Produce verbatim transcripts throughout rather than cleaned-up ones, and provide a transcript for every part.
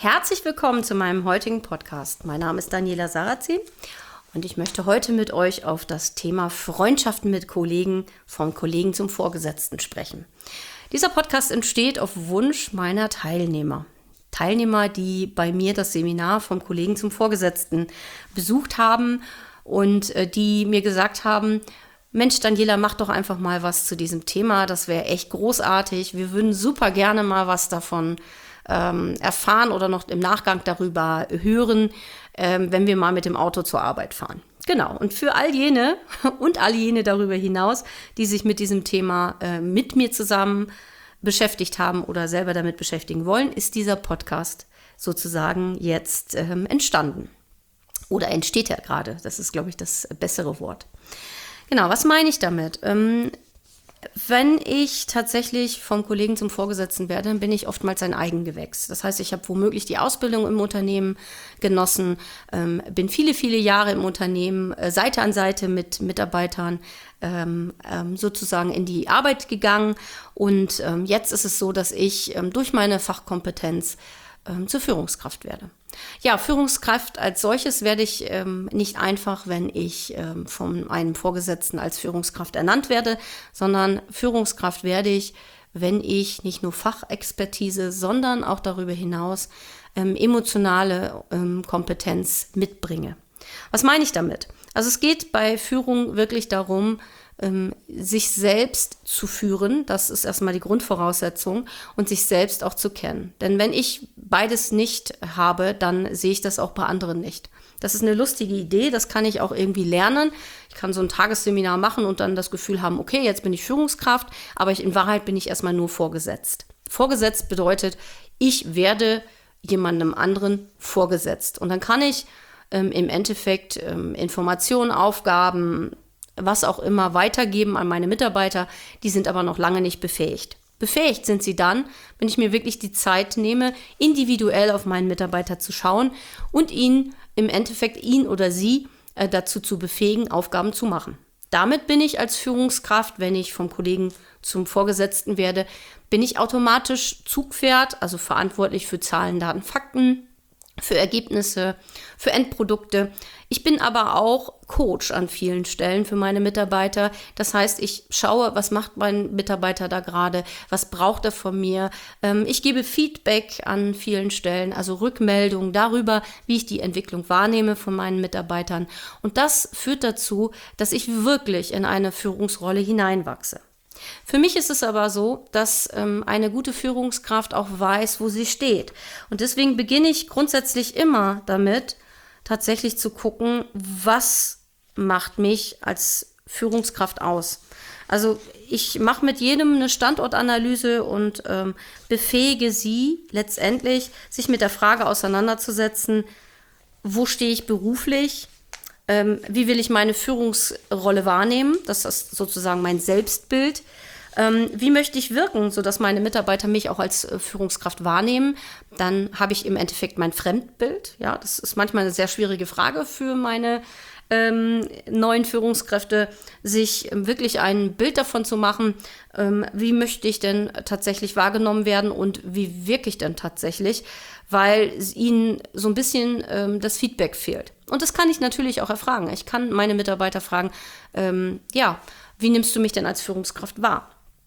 Herzlich willkommen zu meinem heutigen Podcast. Mein Name ist Daniela Sarrazin und ich möchte heute mit euch auf das Thema Freundschaften mit Kollegen, vom Kollegen zum Vorgesetzten sprechen. Dieser Podcast entsteht auf Wunsch meiner Teilnehmer. Teilnehmer, die bei mir das Seminar vom Kollegen zum Vorgesetzten besucht haben und äh, die mir gesagt haben, Mensch, Daniela, mach doch einfach mal was zu diesem Thema. Das wäre echt großartig. Wir würden super gerne mal was davon ähm, erfahren oder noch im Nachgang darüber hören, ähm, wenn wir mal mit dem Auto zur Arbeit fahren. Genau. Und für all jene und all jene darüber hinaus, die sich mit diesem Thema äh, mit mir zusammen beschäftigt haben oder selber damit beschäftigen wollen, ist dieser Podcast sozusagen jetzt ähm, entstanden. Oder entsteht ja gerade. Das ist, glaube ich, das bessere Wort. Genau, was meine ich damit? Ähm, wenn ich tatsächlich vom Kollegen zum Vorgesetzten werde, dann bin ich oftmals ein Eigengewächs. Das heißt, ich habe womöglich die Ausbildung im Unternehmen genossen, ähm, bin viele, viele Jahre im Unternehmen, äh, Seite an Seite mit Mitarbeitern ähm, ähm, sozusagen in die Arbeit gegangen. Und ähm, jetzt ist es so, dass ich ähm, durch meine Fachkompetenz ähm, zur Führungskraft werde. Ja, Führungskraft als solches werde ich ähm, nicht einfach, wenn ich ähm, von einem Vorgesetzten als Führungskraft ernannt werde, sondern Führungskraft werde ich, wenn ich nicht nur Fachexpertise, sondern auch darüber hinaus ähm, emotionale ähm, Kompetenz mitbringe. Was meine ich damit? Also es geht bei Führung wirklich darum, ähm, sich selbst zu führen. Das ist erstmal die Grundvoraussetzung und sich selbst auch zu kennen. Denn wenn ich beides nicht habe, dann sehe ich das auch bei anderen nicht. Das ist eine lustige Idee, das kann ich auch irgendwie lernen. Ich kann so ein Tagesseminar machen und dann das Gefühl haben, okay, jetzt bin ich Führungskraft, aber ich, in Wahrheit bin ich erstmal nur vorgesetzt. Vorgesetzt bedeutet, ich werde jemandem anderen vorgesetzt. Und dann kann ich ähm, im Endeffekt ähm, Informationen, Aufgaben, was auch immer weitergeben an meine Mitarbeiter, die sind aber noch lange nicht befähigt. Befähigt sind sie dann, wenn ich mir wirklich die Zeit nehme, individuell auf meinen Mitarbeiter zu schauen und ihn im Endeffekt, ihn oder sie, äh, dazu zu befähigen, Aufgaben zu machen. Damit bin ich als Führungskraft, wenn ich vom Kollegen zum Vorgesetzten werde, bin ich automatisch Zugpferd, also verantwortlich für Zahlen, Daten, Fakten, für Ergebnisse, für Endprodukte. Ich bin aber auch Coach an vielen Stellen für meine Mitarbeiter. Das heißt, ich schaue, was macht mein Mitarbeiter da gerade, was braucht er von mir. Ähm, ich gebe Feedback an vielen Stellen, also Rückmeldungen darüber, wie ich die Entwicklung wahrnehme von meinen Mitarbeitern. Und das führt dazu, dass ich wirklich in eine Führungsrolle hineinwachse. Für mich ist es aber so, dass ähm, eine gute Führungskraft auch weiß, wo sie steht. Und deswegen beginne ich grundsätzlich immer damit, tatsächlich zu gucken, was macht mich als Führungskraft aus. Also ich mache mit jedem eine Standortanalyse und ähm, befähige sie letztendlich, sich mit der Frage auseinanderzusetzen, wo stehe ich beruflich, ähm, wie will ich meine Führungsrolle wahrnehmen, das ist sozusagen mein Selbstbild. Ähm, wie möchte ich wirken, sodass meine Mitarbeiter mich auch als äh, Führungskraft wahrnehmen? Dann habe ich im Endeffekt mein Fremdbild. Ja, das ist manchmal eine sehr schwierige Frage für meine ähm, neuen Führungskräfte, sich ähm, wirklich ein Bild davon zu machen, ähm, wie möchte ich denn tatsächlich wahrgenommen werden und wie wirke ich denn tatsächlich, weil ihnen so ein bisschen ähm, das Feedback fehlt. Und das kann ich natürlich auch erfragen. Ich kann meine Mitarbeiter fragen, ähm, ja, wie nimmst du mich denn als Führungskraft wahr?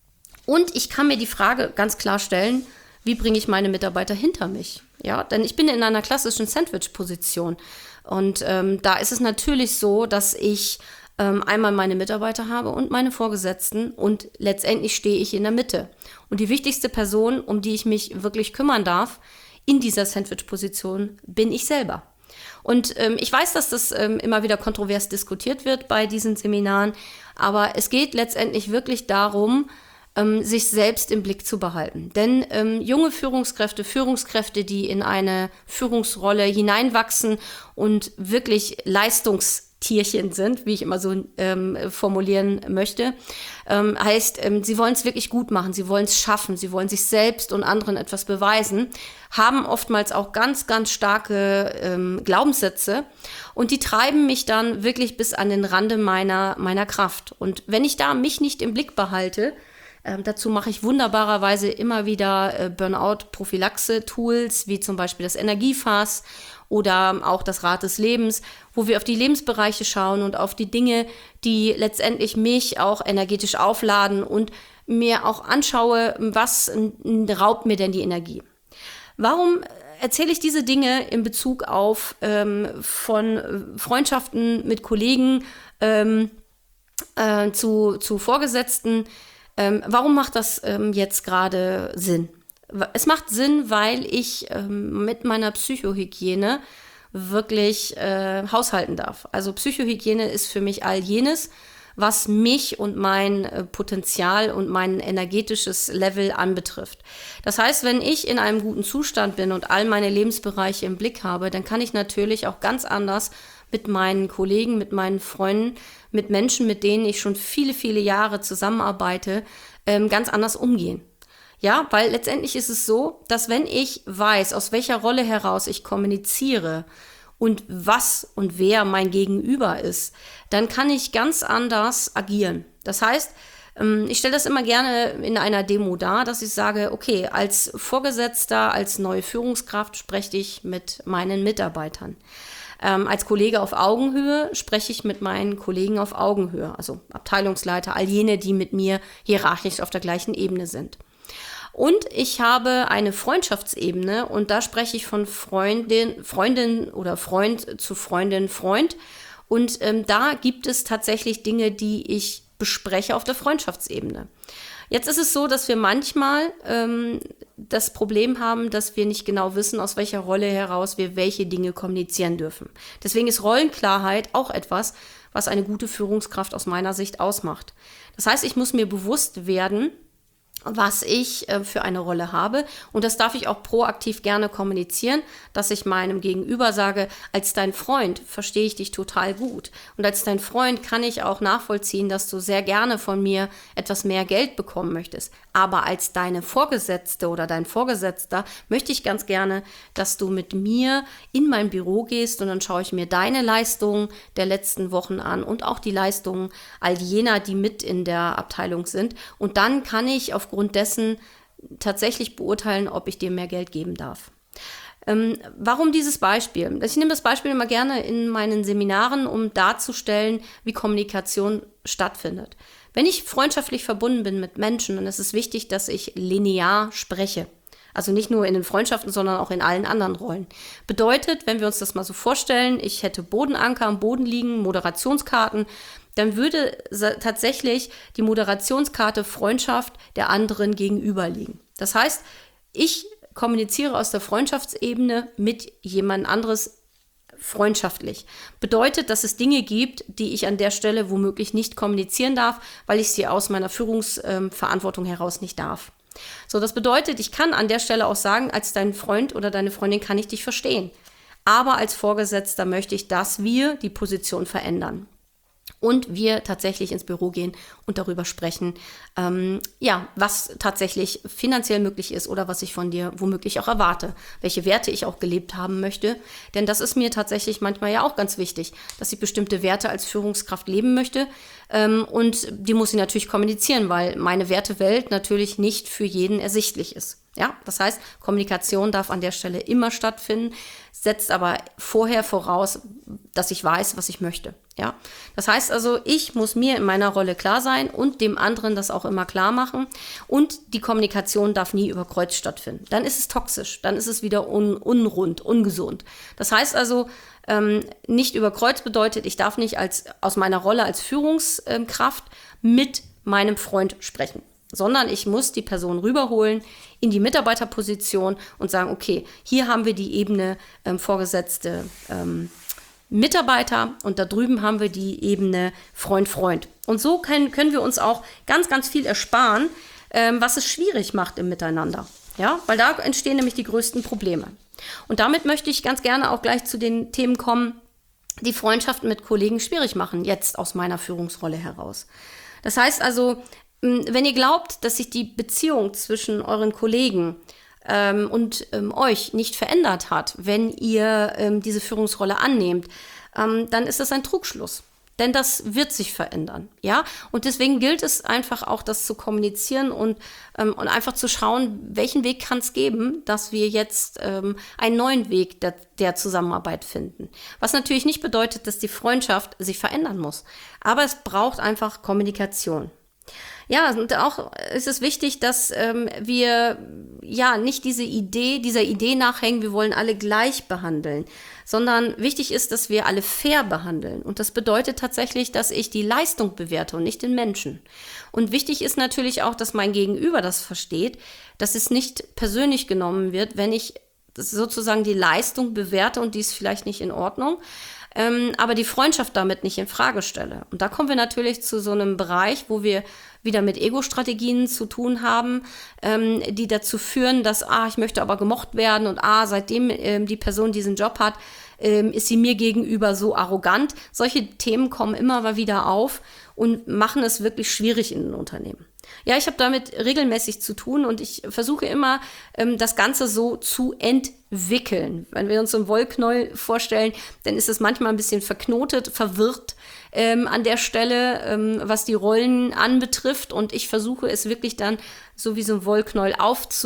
Und ich kann mir die Frage ganz klar stellen, wie bringe ich meine Mitarbeiter hinter mich? Ja, denn ich bin in einer klassischen Sandwich-Position. Und ähm, da ist es natürlich so, dass ich ähm, einmal meine Mitarbeiter habe und meine Vorgesetzten und letztendlich stehe ich in der Mitte. Und die wichtigste Person, um die ich mich wirklich kümmern darf, in dieser Sandwich-Position bin ich selber. Und ähm, ich weiß, dass das ähm, immer wieder kontrovers diskutiert wird bei diesen Seminaren, aber es geht letztendlich wirklich darum, ähm, sich selbst im Blick zu behalten. Denn ähm, junge Führungskräfte, Führungskräfte, die in eine Führungsrolle hineinwachsen und wirklich Leistungstierchen sind, wie ich immer so ähm, formulieren möchte, ähm, heißt, ähm, sie wollen es wirklich gut machen, sie wollen es schaffen, sie wollen sich selbst und anderen etwas beweisen, haben oftmals auch ganz, ganz starke ähm, Glaubenssätze und die treiben mich dann wirklich bis an den Rande meiner, meiner Kraft. Und wenn ich da mich nicht im Blick behalte, Ähm, dazu mache ich wunderbarerweise immer wieder äh, Burnout-Prophylaxe-Tools, wie zum Beispiel das Energiefass oder auch das Rad des Lebens, wo wir auf die Lebensbereiche schauen und auf die Dinge, die letztendlich mich auch energetisch aufladen und mir auch anschaue, was n- raubt mir denn die Energie. Warum erzähle ich diese Dinge in Bezug auf ähm, von Freundschaften mit Kollegen ähm, äh, zu, zu Vorgesetzten? Ähm, warum macht das ähm, jetzt gerade Sinn? Es macht Sinn, weil ich ähm, mit meiner Psychohygiene wirklich äh, haushalten darf. Also Psychohygiene ist für mich all jenes, was mich und mein äh, Potenzial und mein energetisches Level anbetrifft. Das heißt, wenn ich in einem guten Zustand bin und all meine Lebensbereiche im Blick habe, dann kann ich natürlich auch ganz anders mit meinen Kollegen, mit meinen Freunden, mit Menschen, mit denen ich schon viele, viele Jahre zusammenarbeite, ähm, ganz anders umgehen. Ja, weil letztendlich ist es so, dass wenn ich weiß, aus welcher Rolle heraus ich kommuniziere und was und wer mein Gegenüber ist, dann kann ich ganz anders agieren. Das heißt, ich stelle das immer gerne in einer Demo dar, dass ich sage, okay, als Vorgesetzter, als neue Führungskraft spreche ich mit meinen Mitarbeitern. Ähm, als Kollege auf Augenhöhe spreche ich mit meinen Kollegen auf Augenhöhe, also Abteilungsleiter, all jene, die mit mir hierarchisch auf der gleichen Ebene sind. Und ich habe eine Freundschaftsebene und da spreche ich von Freundin, Freundin oder Freund zu Freundin, Freund. Und ähm, da gibt es tatsächlich Dinge, die ich bespreche auf der Freundschaftsebene. Jetzt ist es so, dass wir manchmal ähm, das Problem haben, dass wir nicht genau wissen, aus welcher Rolle heraus wir welche Dinge kommunizieren dürfen. Deswegen ist Rollenklarheit auch etwas, was eine gute Führungskraft aus meiner Sicht ausmacht. Das heißt, ich muss mir bewusst werden, was ich äh, für eine Rolle habe. Und das darf ich auch proaktiv gerne kommunizieren, dass ich meinem Gegenüber sage, als dein Freund verstehe ich dich total gut. Und als dein Freund kann ich auch nachvollziehen, dass du sehr gerne von mir etwas mehr Geld bekommen möchtest. Aber als deine Vorgesetzte oder dein Vorgesetzter möchte ich ganz gerne, dass du mit mir in mein Büro gehst und dann schaue ich mir deine Leistungen der letzten Wochen an und auch die Leistungen all jener, die mit in der Abteilung sind. Und dann kann ich aufgrund dessen tatsächlich beurteilen, ob ich dir mehr Geld geben darf. Ähm, warum dieses Beispiel? Ich nehme das Beispiel immer gerne in meinen Seminaren, um darzustellen, wie Kommunikation stattfindet. Wenn ich freundschaftlich verbunden bin mit Menschen, dann ist es wichtig, dass ich linear spreche. Also nicht nur in den Freundschaften, sondern auch in allen anderen Rollen. Bedeutet, wenn wir uns das mal so vorstellen, ich hätte Bodenanker am Boden liegen, Moderationskarten, dann würde tatsächlich die Moderationskarte Freundschaft der anderen gegenüber liegen. Das heißt, ich kommuniziere aus der Freundschaftsebene mit jemand anderes freundschaftlich. Bedeutet, dass es Dinge gibt, die ich an der Stelle womöglich nicht kommunizieren darf, weil ich sie aus meiner Führungsverantwortung heraus nicht darf. So, das bedeutet, ich kann an der Stelle auch sagen, als dein Freund oder deine Freundin kann ich dich verstehen. Aber als Vorgesetzter möchte ich, dass wir die Position verändern. Und wir tatsächlich ins Büro gehen und darüber sprechen, ähm, ja, was tatsächlich finanziell möglich ist oder was ich von dir womöglich auch erwarte, welche Werte ich auch gelebt haben möchte. Denn das ist mir tatsächlich manchmal ja auch ganz wichtig, dass ich bestimmte Werte als Führungskraft leben möchte. Ähm, und die muss ich natürlich kommunizieren, weil meine Wertewelt natürlich nicht für jeden ersichtlich ist. Ja, das heißt, Kommunikation darf an der Stelle immer stattfinden, setzt aber vorher voraus, dass ich weiß, was ich möchte. Ja, das heißt also, ich muss mir in meiner Rolle klar sein und dem anderen das auch immer klar machen. Und die Kommunikation darf nie über Kreuz stattfinden. Dann ist es toxisch, dann ist es wieder un- unrund, ungesund. Das heißt also, ähm, nicht über Kreuz bedeutet, ich darf nicht als, aus meiner Rolle als Führungskraft mit meinem Freund sprechen, sondern ich muss die Person rüberholen in die Mitarbeiterposition und sagen, okay, hier haben wir die Ebene ähm, Vorgesetzte ähm, Mitarbeiter und da drüben haben wir die Ebene Freund-Freund. Und so können, können wir uns auch ganz, ganz viel ersparen, ähm, was es schwierig macht im Miteinander. Ja, weil da entstehen nämlich die größten Probleme. Und damit möchte ich ganz gerne auch gleich zu den Themen kommen, die Freundschaften mit Kollegen schwierig machen, jetzt aus meiner Führungsrolle heraus. Das heißt also, wenn ihr glaubt, dass sich die Beziehung zwischen euren Kollegen ähm, und ähm, euch nicht verändert hat, wenn ihr ähm, diese Führungsrolle annehmt, ähm, dann ist das ein Trugschluss. Denn das wird sich verändern, ja. Und deswegen gilt es einfach auch, das zu kommunizieren und, ähm, und einfach zu schauen, welchen Weg kann es geben, dass wir jetzt ähm, einen neuen Weg der, der Zusammenarbeit finden. Was natürlich nicht bedeutet, dass die Freundschaft sich verändern muss. Aber es braucht einfach Kommunikation. Ja, und auch ist es wichtig, dass ähm, wir ja nicht diese Idee, dieser Idee nachhängen, wir wollen alle gleich behandeln, sondern wichtig ist, dass wir alle fair behandeln. Und das bedeutet tatsächlich, dass ich die Leistung bewerte und nicht den Menschen. Und wichtig ist natürlich auch, dass mein Gegenüber das versteht, dass es nicht persönlich genommen wird, wenn ich sozusagen die Leistung bewerte und die ist vielleicht nicht in Ordnung, ähm, aber die Freundschaft damit nicht in Frage stelle. Und da kommen wir natürlich zu so einem Bereich, wo wir wieder mit Ego-Strategien zu tun haben, ähm, die dazu führen, dass, ah, ich möchte aber gemocht werden und ah, seitdem ähm, die Person diesen Job hat, ähm, ist sie mir gegenüber so arrogant. Solche Themen kommen immer mal wieder auf und machen es wirklich schwierig in den Unternehmen. Ja, ich habe damit regelmäßig zu tun und ich versuche immer, ähm, das Ganze so zu entwickeln. Wenn wir uns so ein Wollknäuel vorstellen, dann ist es manchmal ein bisschen verknotet, verwirrt ähm, an der Stelle, ähm, was die Rollen anbetrifft. Und ich versuche es wirklich dann so wie so ein Wollknäuel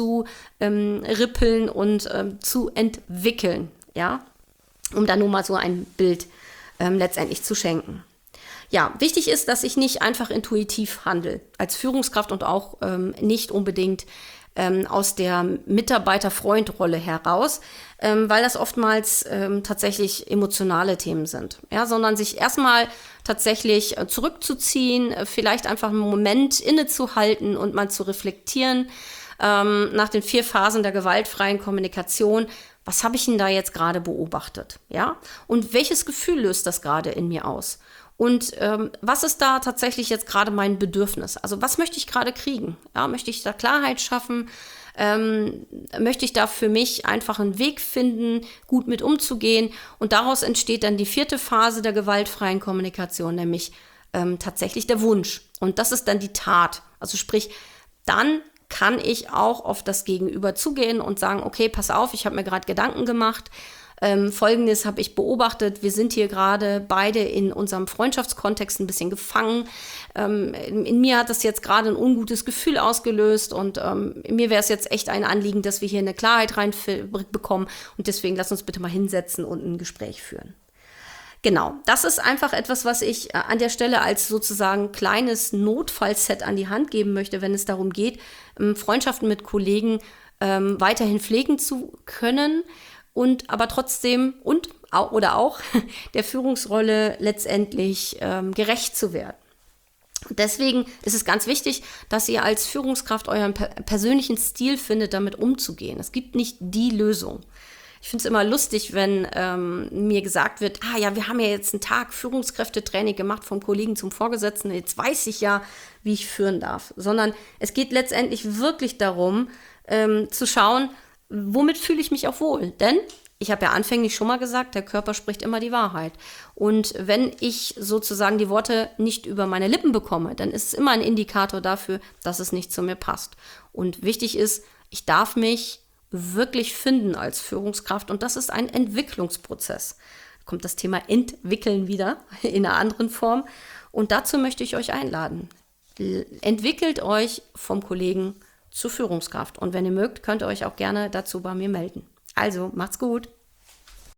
aufzurippeln und ähm, zu entwickeln, ja, um dann nur mal so ein Bild ähm, letztendlich zu schenken. Ja, wichtig ist, dass ich nicht einfach intuitiv handle als Führungskraft und auch ähm, nicht unbedingt ähm, aus der Mitarbeiter-Freund-Rolle heraus, ähm, weil das oftmals ähm, tatsächlich emotionale Themen sind, ja, sondern sich erstmal tatsächlich äh, zurückzuziehen, äh, vielleicht einfach einen Moment innezuhalten und mal zu reflektieren ähm, nach den vier Phasen der gewaltfreien Kommunikation. Was habe ich denn da jetzt gerade beobachtet, ja? Und welches Gefühl löst das gerade in mir aus? Und ähm, was ist da tatsächlich jetzt gerade mein Bedürfnis? Also was möchte ich gerade kriegen? Ja, möchte ich da Klarheit schaffen? Ähm, möchte ich da für mich einfach einen Weg finden, gut mit umzugehen? Und daraus entsteht dann die vierte Phase der gewaltfreien Kommunikation, nämlich ähm, tatsächlich der Wunsch. Und das ist dann die Tat. Also sprich, dann kann ich auch auf das Gegenüber zugehen und sagen, okay, pass auf, ich habe mir gerade Gedanken gemacht. Ähm, Folgendes habe ich beobachtet, wir sind hier gerade beide in unserem Freundschaftskontext ein bisschen gefangen. Ähm, in, in mir hat das jetzt gerade ein ungutes Gefühl ausgelöst und ähm, mir wäre es jetzt echt ein Anliegen, dass wir hier eine Klarheit reinbekommen und deswegen lass uns bitte mal hinsetzen und ein Gespräch führen. Genau, das ist einfach etwas, was ich äh, an der Stelle als sozusagen kleines Notfallset an die Hand geben möchte, wenn es darum geht, ähm, Freundschaften mit Kollegen ähm, weiterhin pflegen zu können. Und aber trotzdem und oder auch der Führungsrolle letztendlich ähm, gerecht zu werden. Deswegen ist es ganz wichtig, dass ihr als Führungskraft euren per- persönlichen Stil findet, damit umzugehen. Es gibt nicht die Lösung. Ich finde es immer lustig, wenn ähm, mir gesagt wird, ah ja, wir haben ja jetzt einen Tag Führungskräftetraining gemacht vom Kollegen zum Vorgesetzten, jetzt weiß ich ja, wie ich führen darf. Sondern es geht letztendlich wirklich darum, ähm, zu schauen, womit fühle ich mich auch wohl? Denn ich habe ja anfänglich schon mal gesagt, der Körper spricht immer die Wahrheit. Und wenn ich sozusagen die Worte nicht über meine Lippen bekomme, dann ist es immer ein Indikator dafür, dass es nicht zu mir passt. Und wichtig ist, ich darf mich wirklich finden als Führungskraft und das ist ein Entwicklungsprozess. Da kommt das Thema Entwickeln wieder in einer anderen Form und dazu möchte ich euch einladen. Entwickelt euch vom Kollegen zur Führungskraft. Und wenn ihr mögt, könnt ihr euch auch gerne dazu bei mir melden. Also, macht's gut.